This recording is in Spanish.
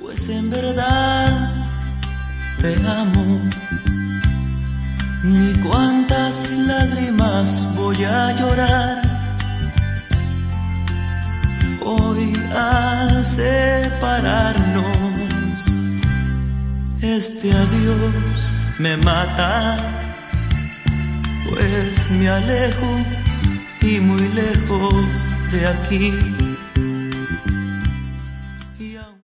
pues en verdad te amo. Ni cuántas lágrimas voy a llorar hoy al separarnos. Este adiós me mata, pues me alejo y muy lejos de aquí